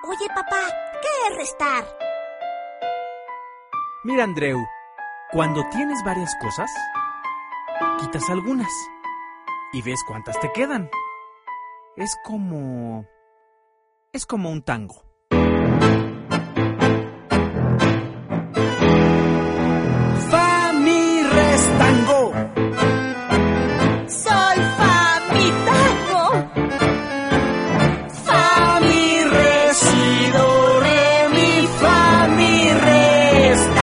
Oye, papá, ¿qué es restar? Mira, Andreu, cuando tienes varias cosas, quitas algunas y ves cuántas te quedan. Es como un tango.